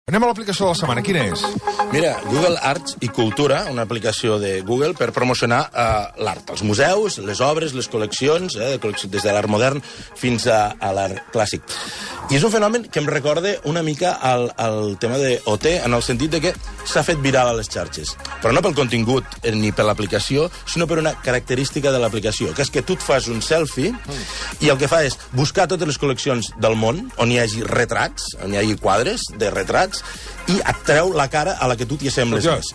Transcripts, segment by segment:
Anem a l'aplicació de la setmana. Quina és? Mira, Google Arts i Cultura, una aplicació de Google per promocionar l'art, els museus, les obres, les col·leccions, des de l'art modern fins a l'art clàssic. I és un fenomen que em recorda una mica al tema de OT, en el sentit de que s'ha fet viral a les xarxes. Però no pel contingut ni per l'aplicació, sinó per una característica de l'aplicació, que és que tu et fas un selfie i el que fa és buscar totes les col·leccions del món on hi hagi retrats, on hi hagi quadres de retrats, i et treu la cara a la que tu t'hi assembles més.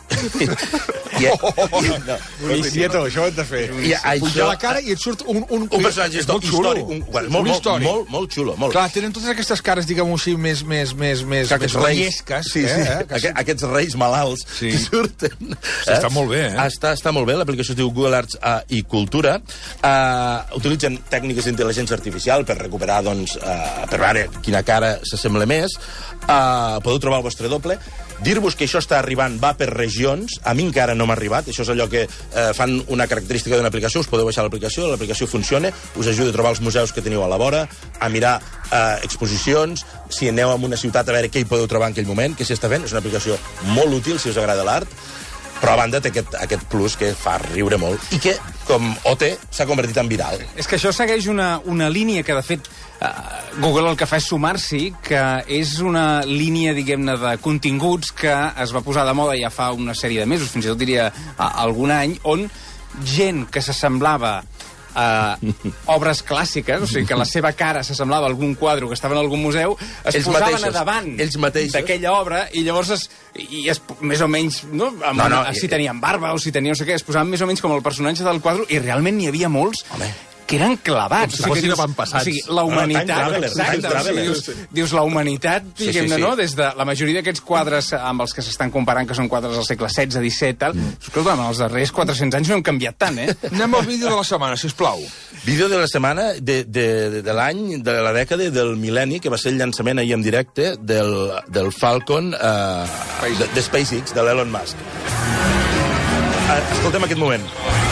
Nieto, això ho hem de fer. Pujar la cara i et surt un personatge històric. Molt xulo. Clar, tenen totes aquestes cares, diguem-ho així, més reiesques. Aquests reis malalts que surten. Està molt bé, eh? Està molt bé. L'aplicació es diu Google Arts i Cultura. Utilitzen tècniques d'intel·ligència artificial per recuperar, doncs, per veure quina cara s'assembla més. Podeu trobar el vostre doble. Dir-vos que això està arribant va per regions. A mi encara no m'ha arribat. Això és allò que fan una característica d'una aplicació. Us podeu baixar l'aplicació funciona, us ajuda a trobar els museus que teniu a la vora, a mirar exposicions, si aneu a una ciutat a veure què hi podeu trobar en aquell moment, què s'hi està fent. És una aplicació molt útil si us agrada l'art, però a banda té aquest plus que fa riure molt i que, com OT, s'ha convertit en viral. És que això segueix una línia que, de fet, Google el que fa és sumar-s'hi, que és una línia, diguem-ne, de continguts que es va posar de moda ja fa una sèrie de mesos, fins i tot diria algun any, on gent que s'assemblava obres clàssiques, o sigui, que la seva cara s'assemblava a algun quadre que estava en algun museu, es posaven a davant d'aquella obra i llavors més o menys, si tenien barba o si tenien no sé què, es posaven més o menys com el personatge del quadre i realment n'hi havia molts que eren clavats. Com si fossin passats. O sigui, la humanitat... Dius, la humanitat, diguem-ne, no? Des de la majoria d'aquests quadres amb els que s'estan comparant, que són quadres del segle XVI, XVII, tal, escolta'm, els darrers 400 anys no han canviat tant, eh? Anem al vídeo de la setmana, sisplau. Vídeo de la setmana de l'any, de la dècada del mil·lenni, que va ser el llançament ahir en directe del Falcon de SpaceX, de l'Elon Musk. Escoltem aquest moment.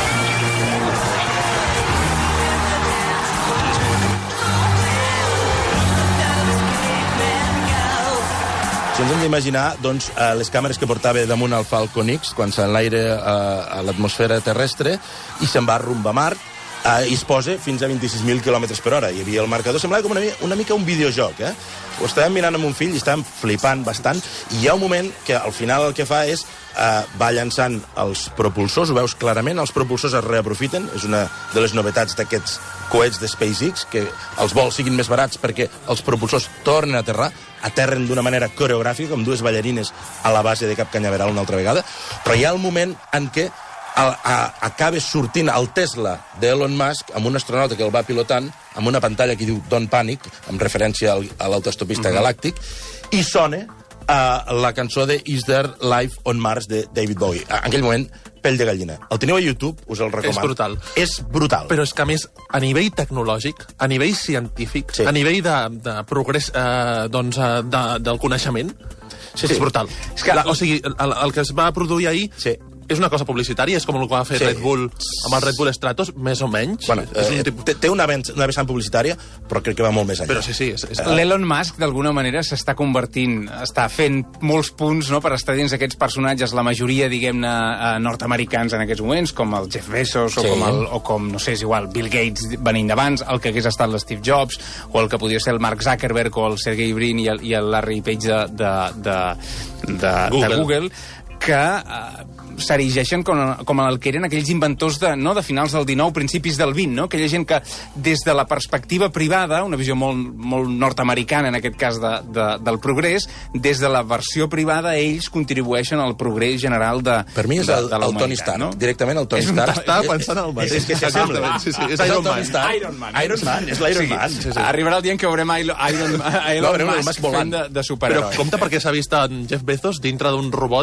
Si ens hem d'imaginar, doncs, les càmeres que portava damunt el Falcon X, quan s'enlaira a l'atmosfera terrestre, i se'n va rumb a Mart, i es posa fins a 26.000 km per hora. Hi havia el marcador, semblava com una mica un videojoc, eh? Ho estàvem mirant amb un fill i estàvem flipant bastant, i hi ha un moment que al final el que fa és va llançant els propulsors, ho veus clarament, els propulsors es reaprofiten, és una de les novetats d'aquests coets de SpaceX, que els vols siguin més barats perquè els propulsors tornen a aterren d'una manera coreogràfica, amb dues ballarines a la base de Cap Canyaveral una altra vegada, però hi ha el moment en què acaba sortint el Tesla d'Elon Musk amb un astronauta que el va pilotant, amb una pantalla que diu Don't Panic, amb referència a l'autostopista galàctic, i sona la cançó de Is There Life on Mars de David Bowie. En aquell moment, pell de gallina. El teniu a YouTube, us el recomano. És brutal. És brutal. Però és que, a més, a nivell tecnològic, a nivell científic, a nivell de progrés del coneixement, és brutal. O sigui, el que es va produir ahir és una cosa publicitària, és com el que va fer Red Bull amb el Red Bull Stratos, més o menys. Bueno, té una vessant publicitària, però crec que va molt més enllà. Però sí. L'Elon Musk, d'alguna manera, s'està convertint, està fent molts punts per estar dins d'aquests personatges, la majoria, diguem-ne, nord-americans en aquests moments, com el Jeff Bezos, o com, no sé, és igual, Bill Gates venint d'abans, el que hagués estat l'Steve Jobs, o el que podria ser el Mark Zuckerberg, o el Sergey Brin i el Larry Page de Google, que s'erigeixen com el que eren aquells inventors de finals del 19, principis del 20, no? Aquella gent que, des de la perspectiva privada, una visió molt nord-americana, en aquest cas, del progrés, des de la versió privada, ells contribueixen al progrés general de la humanitat. Per mi és el Tony Stark, no? Directament el Tony Stark. Estava pensant el mateix. És que s'assembla. És Iron Man. Iron Man, és l'Iron Man. Arribarà el dia en què veurem Elon Musk fent de superheroi. Però compte perquè s'ha vist en Jeff Bezos dintre d'un robot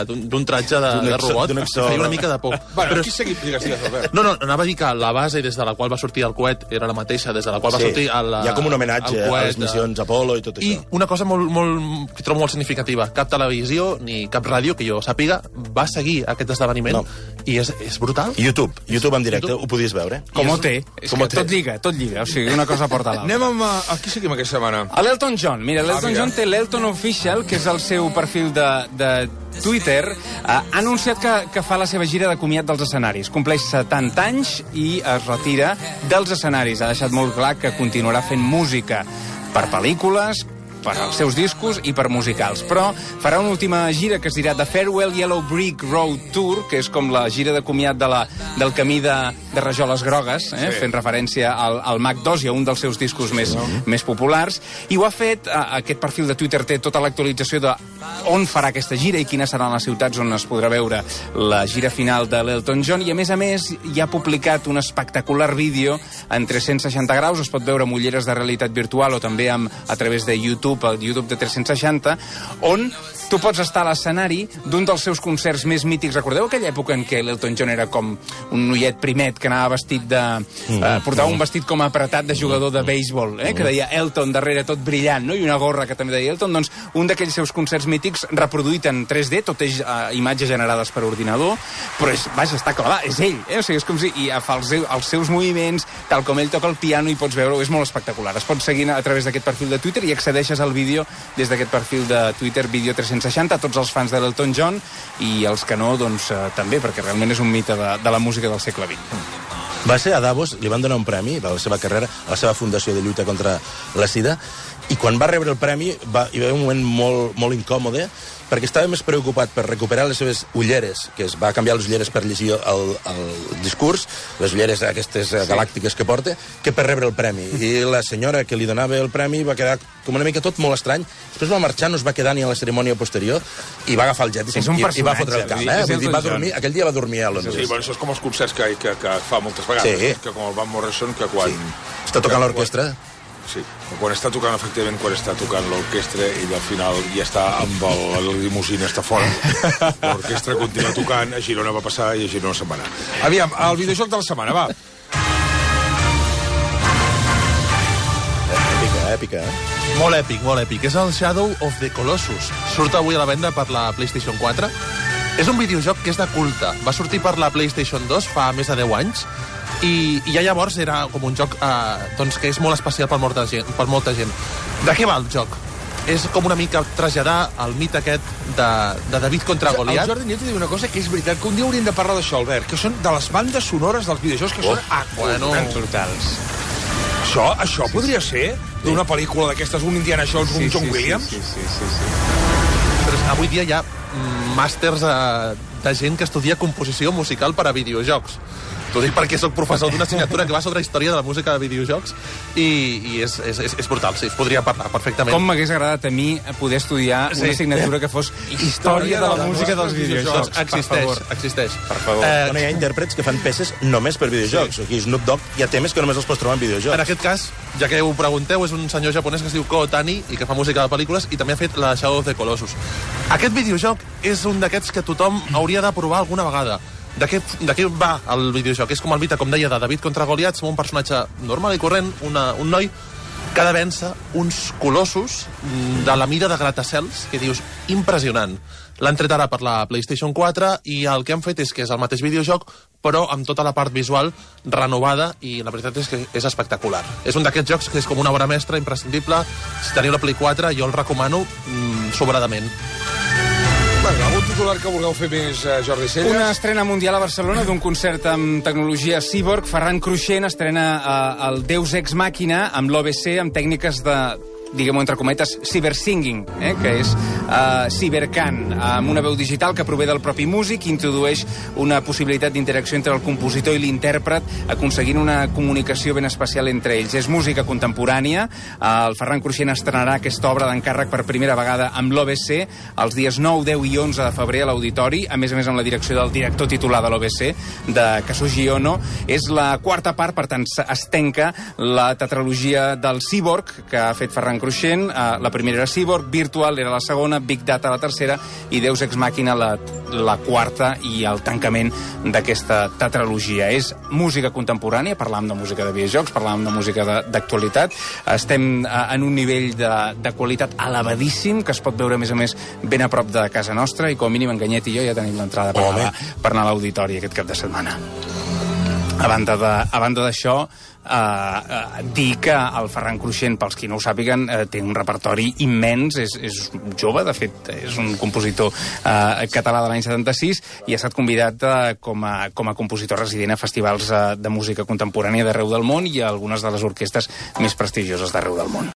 d'un tratge de robot, feia una mica de por. Bueno, aquí seguim, digues, Albert. No, anava a dir que la base des de la qual va sortir el coet era la mateixa, des de la qual va sortir el hi ha com un homenatge a les missions Apolo i tot això. I una cosa que trobo molt significativa, cap televisió ni cap ràdio, que jo sàpiga, va seguir aquest esdeveniment, i és brutal. YouTube en directe, ho podies veure. Com ho té. Tot lliga, o sigui, una cosa porta l'altra. Anem amb... Aquí seguim aquesta setmana. A l'Elton John. Mira, l'Elton John té l'Elton Official, que és el seu perfil de Twitter. Ha anunciat que fa la seva gira de comiat dels escenaris. Compleix 70 anys i es retira dels escenaris. Ha deixat molt clar que continuarà fent música per pel·lícules, per als seus discos i per musicals. Però farà una última gira que es dirà The Farewell Yellow Brick Road Tour, que és com la gira de comiat del camí de Rajoles Grogues, fent referència al Mac 2 i a un dels seus discos més populars. I ho ha fet, aquest perfil de Twitter té tota l'actualització de on farà aquesta gira i quines seran les ciutats on es podrà veure la gira final de l'Elton John. I a més ja ha publicat un espectacular vídeo en 360 graus, es pot veure amb ulleres de realitat virtual o també a través de YouTube, el YouTube de 360, on tu pots estar a l'escenari d'un dels seus concerts més mítics. Recordeu aquella època en què l'Elton John era com un noiet primet que anava vestit portava un vestit com apretat de jugador de béisbol, que deia Elton darrere, tot brillant, no? I una gorra que també deia Elton. Doncs un d'aquells seus concerts mítics reproduït en 3D, tot és imatges generades per ordinador, però està clar, és ell, o sigui, és com si fa els seus moviments, tal com ell toca el piano, i pots veure-ho, és molt espectacular. Es pot seguir a través d'aquest perfil de Twitter i accedeixes al vídeo des d'aquest perfil de Twitter, Vídeo 360, tots els fans de l'Elton John i els que no, doncs també, perquè realment és un mite de la música del segle XX. Va ser a Davos, li van donar un premi a la seva carrera, a la seva fundació de lluita contra la sida, i quan va rebre el premi hi va haver un moment molt incòmode, perquè estava més preocupat per recuperar les seves ulleres, que es va canviar les ulleres per llegir el discurs, les ulleres aquestes galàctiques que porta, que per rebre el premi. I la senyora que li donava el premi va quedar com una mica tot molt estrany. Després va marxar, no es va quedar ni a la cerimònia posterior, i va agafar el jet i va fotre el camp. Va dormir, aquell dia va dormir a Londres. Sí, bueno, això és com els concerts que fa moltes vegades, que com el Van Morrison, que quan... Està tocant l'orquestra. Sí, quan està tocant, efectivament, quan està tocant l'orquestra i al final ja està amb el limusina, està fora. L'orquestra continua tocant, a Girona va passar i a Girona se'n va anar. Aviam, el videojoc de la setmana, va. Èpica, Molt èpic. És el Shadow of the Colossus. Surt avui a la venda per la PlayStation 4. És un videojoc que és de culte. Va sortir per la PlayStation 2 fa més de 10 anys i ja llavors era com un joc que és molt especial per molta gent. De què va el joc? És com una mica traslladar el mite aquest de David contra Goliat. El Jordi Nieto diu una cosa que és veritat, que un dia hauríem de parlar d'això, Albert, que són de les bandes sonores dels videojocs que són acollonants. Brutals. Això podria ser d'una pel·lícula d'aquestes, un Indiana Jones, un John Williams? Sí. Però avui dia hi ha màsters de gent que estudia composició musical per a videojocs. T'ho dic perquè soc professor d'una assignatura que va sobre història de la música de videojocs i és brutal, sí, es podria parlar perfectament. Com m'hagués agradat a mi poder estudiar una assignatura que fos història de la música dels videojocs. Existeix. Per favor. Hi ha intèrprets que fan peces només per videojocs. Aquí Snoop Dogg hi ha temes que només els pots trobar en videojocs. En aquest cas, ja que ho pregunteu, és un senyor japonès que es diu Ko Tani i que fa música de pel·lícules i també ha fet la Shadow of the Colossus. Aquest videojoc és un d'aquests que tothom hauria de provar alguna vegada. De què va el videojoc? És com el mite, com deia, de David contra Goliat, som un personatge normal i corrent, un noi que ha de vèncer uns colossos de la mida de gratacels, que dius, impressionant. L'han tret ara per la PlayStation 4 i el que han fet és que és el mateix videojoc, però amb tota la part visual renovada, i la veritat és que és espectacular. És un d'aquests jocs que és com una obra mestra, imprescindible. Si teniu la Play 4, jo el recomano sobradament. Bueno, algun titular que vulgueu fer més, Jordi Celles? Una estrena mundial a Barcelona d'un concert amb tecnologia Cyborg. Ferran Cruixent estrena el Deus Ex Machina amb l'OBC, amb tècniques de, diguem-ho entre cometes, cybersinging, que és cybercant, amb una veu digital que prové del propi músic, introdueix una possibilitat d'interacció entre el compositor i l'intèrpret, aconseguint una comunicació ben especial entre ells. És música contemporània. El Ferran Cruixent estrenarà aquesta obra d'encàrrec per primera vegada amb l'OBC els dies 9, 10 i 11 de febrer a l'Auditori, a més amb la direcció del director titular de l'OBC, de Kazuji Ono. És la quarta part, per tant, es tanca la tetralogia del Cyborg que ha fet Ferran Cruixent. La primera era Cyborg, Virtual era la segona, Big Data la tercera i Deus Ex Machina la quarta i el tancament d'aquesta tetralogia. És música contemporània, parlàvem de música de videojocs, parlàvem de música d'actualitat, estem en un nivell de qualitat elevadíssim, que es pot veure, a més, ben a prop de casa nostra, i com a mínim en Ganyet i jo ja tenim l'entrada per anar a l'auditori aquest cap de setmana. A banda d'això, dir que el Ferran Cruixent, pels qui no ho sàpiguen, té un repertori immens, és jove, de fet, és un compositor català de l'any 76 i ha estat convidat com a compositor resident a festivals de música contemporània d'arreu del món i a algunes de les orquestres més prestigioses d'arreu del món.